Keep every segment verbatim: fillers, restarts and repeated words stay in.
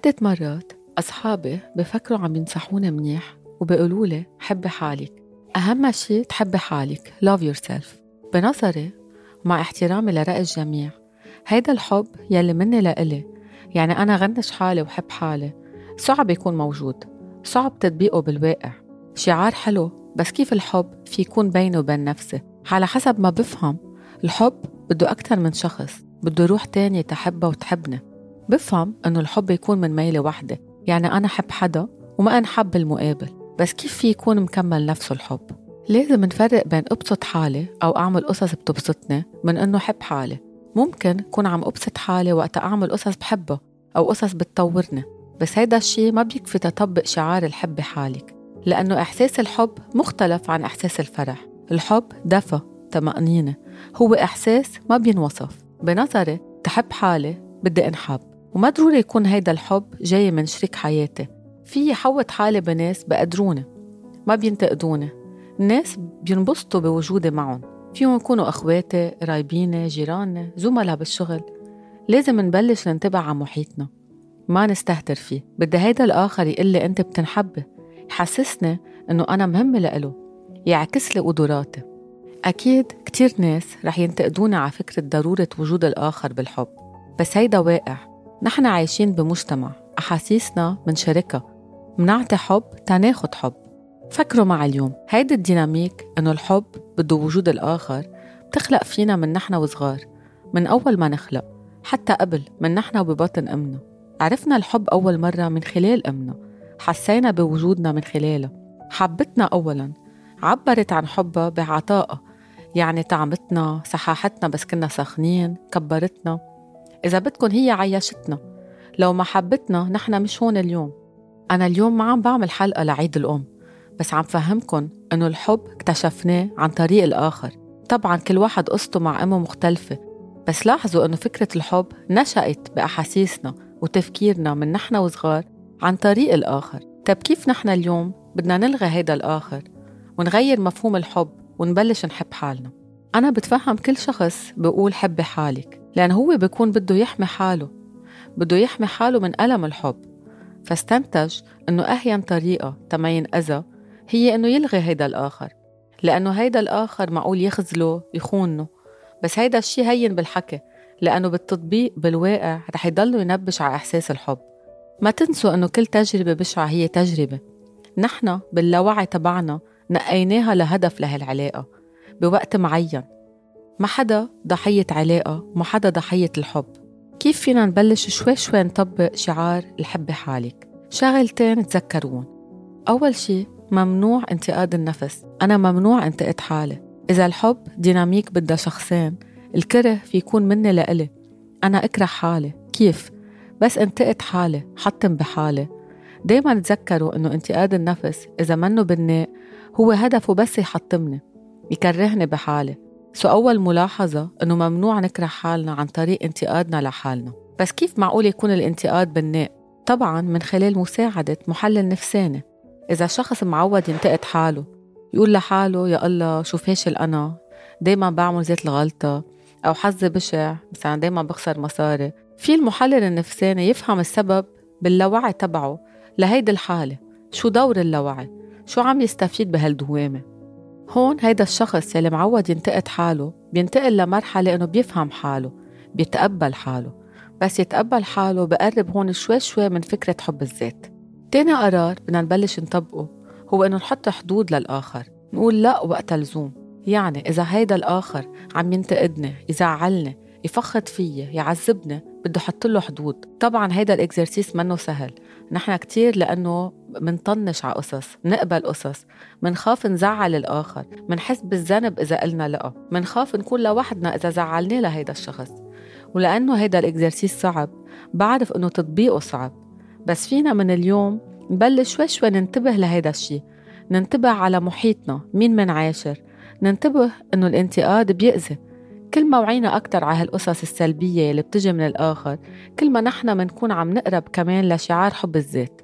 عدة مرات أصحابي بفكروا عم ينصحوني منيح وبيقولوا لي حبي حالك، أهم شيء تحبي حالك love yourself. بنظري ومع احترامي لرأي الجميع، هيدا الحب يلي مني لإلي، يعني أنا غنش حالي وحب حالي، صعب يكون موجود، صعب تطبيقه بالواقع. شعار حلو، بس كيف الحب في يكون بيني وبين نفسي؟ على حسب ما بفهم الحب بده أكتر من شخص، بده روح تانية تحبه وتحبني. بفهم أنه الحب يكون من ميلة واحدة، يعني أنا حب حدا وما أنحب المقابل، بس كيف في يكون مكمل نفسه الحب؟ لازم نفرق بين أبسط حالي أو أعمل قصص بتبسطني من أنه حب حالي. ممكن كون عم أبسط حالي وقت أعمل قصص بحبها أو قصص بتطورني، بس هيدا الشي ما بيكفي تطبق شعار الحب حالك، لأنه إحساس الحب مختلف عن إحساس الفرح. الحب دفى طمأنينة، هو إحساس ما بينوصف. بنظري تحب حالي بدي انحب، وما ضروري يكون هيدا الحب جاي من شريك حياتي. في حوت حالي بناس بقدروني ما بينتقدوني، الناس بينبسطوا بوجودي معهم، فيهم يكونوا أخواتي، قرايبيني، جيراني، زملاء بالشغل. لازم نبلش ننتبه على محيطنا، ما نستهتر فيه. بدي هيدا الآخر يقول لي أنت بتنحبي، يحسسني أنه أنا مهمة لإله، يعكس لي قدراتي. أكيد كتير ناس رح ينتقدوني على فكرة ضرورة وجود الآخر بالحب، بس هيدا واقع. نحن عايشين بمجتمع أحاسيسنا منشاركة، منعطي حب تناخد حب. فكروا مع اليوم هيدا الديناميك إنه الحب بده وجود الآخر بتخلق فينا من نحن وصغار، من أول ما نخلق، حتى قبل من نحن وببطن أمنا. عرفنا الحب أول مرة من خلال أمنا، حسينا بوجودنا من خلاله. حبتنا أولاً، عبرت عن حبها بعطائها، يعني طعمتنا، سحاحتنا بس كنا ساخنين، كبرتنا. إذا بدكن هي عيشتنا، لو ما حبتنا نحن مش هون اليوم. أنا اليوم ما عم بعمل حلقة لعيد الأم، بس عم فهمكن أنه الحب اكتشفناه عن طريق الآخر. طبعاً كل واحد قصته مع أمه مختلفة، بس لاحظوا أنه فكرة الحب نشأت بأحاسيسنا وتفكيرنا من نحن وصغار عن طريق الآخر. طب كيف نحن اليوم بدنا نلغي هيدا الآخر ونغير مفهوم الحب ونبلش نحب حالنا؟ أنا بتفهم كل شخص بيقول حبي حالك، لأن هو بيكون بده يحمي حاله، بده يحمي حاله من ألم الحب، فاستنتج أنه أهين طريقة تما ينأذى هي أنه يلغي هيدا الآخر، لأنه هيدا الآخر معقول يخزله يخونه. بس هيدا الشي هين بالحكي، لأنه بالتطبيق بالواقع رح يضلوا ينبش على إحساس الحب. ما تنسوا أنه كل تجربة بشعة هي تجربة، نحن باللاوعي تبعنا نقيناها لهدف لهالعلاقة بوقت معين. ما حدا ضحية علاقة، ما حدا ضحية الحب. كيف فينا نبلش شوي شوي نطبق شعار الحب حالك؟ شغلتين تذكرون. أول شي ممنوع انتقاد النفس، أنا ممنوع انتقد حالي. إذا الحب ديناميك بدها شخصين، الكره في يكون مني لإلي، أنا أكره حالي. كيف؟ بس انتقد حالي، حطم بحالي. دايما تذكروا أنه انتقاد النفس إذا منه بناء هو هدفه بس يحطمني، يكرهني بحالي. سو أول ملاحظة أنه ممنوع نكره حالنا عن طريق انتقادنا لحالنا. بس كيف معقول يكون الانتقاد بناء؟ طبعا من خلال مساعدة محلل نفساني. إذا شخص معود ينتقد حاله، يقول لحاله يا الله شو فاشل أنا، دايما بعمل ذات الغلطة، أو حظي بشع، مثلا دايما بخسر مصاري، في المحلل النفساني يفهم السبب باللاوعي تبعه لهيدي الحالة. شو دور اللاوعي؟ شو عم يستفيد بهالدوامة؟ هون هيدا الشخص يلي معود ينتقد حاله بينتقل لمرحلة إنه بيفهم حاله، بيتقبل حاله. بس يتقبل حاله بقرب هون شوي شوي من فكرة حب الذات. تاني قرار بدنا نبلش نطبقه هو إنه نحط حدود للآخر، نقول لا وقت لزوم. يعني إذا هيدا الآخر عم ينتقدني، يزعلني، يفخد فيي، يعذبني، بده حط له حدود. طبعا هيدا الإكزرسيس منه سهل، نحن كتير لأنه منطنش على قصص، منقبل قصص، منخاف نزعل الآخر، منحس بالذنب إذا قلنا لأ، منخاف نكون لوحدنا إذا زعلنا لهيدا الشخص. ولأنه هيدا الإكزرسيس صعب، بعرف إنه تطبيقه صعب، بس فينا من اليوم نبلش شوي شوي ننتبه لهيدا الشي، ننتبه على محيطنا، مين منعاشر، ننتبه إنه الانتقاد بيأذي. كل ما وعينا أكتر على هالقصص السلبية اللي بتجي من الآخر، كل ما نحن منكون عم نقرب كمان لشعار حب الذات.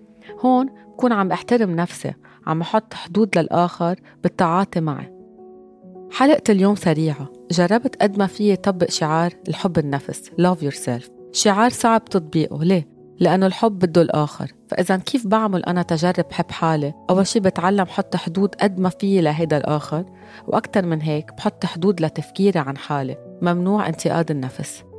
هون كون عم احترم نفسي، عم احط حدود للآخر بالتعاطي معي. حلقة اليوم سريعة، جربت قد ما فيي طبق شعار الحب النفس love yourself. شعار صعب تطبيقه، ليه؟ لأنه الحب بده الآخر. فإذا كيف بعمل أنا تجرب حب حالي؟ أول شي بتعلم حط حدود قد ما فيي لهيدا الآخر، وأكتر من هيك بحط حدود لتفكيري عن حالي. ممنوع انتقاد النفس.